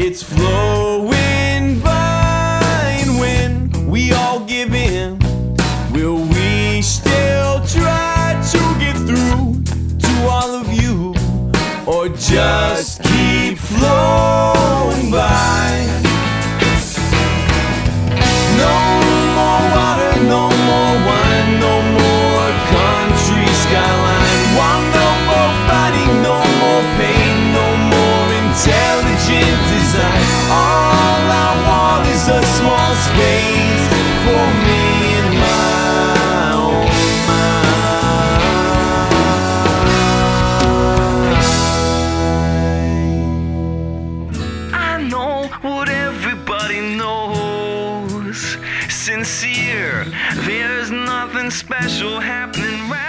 it's flowing by. And when we all give in, will we still try to get through to all of you, or just keep flowing by? No more water, no more wine, no more country skyline. Want no more fighting, no more pain, no more intelligent design. All I want is a small space for me and my own mind. I know what everybody knows. Sincere, there's nothing special happening right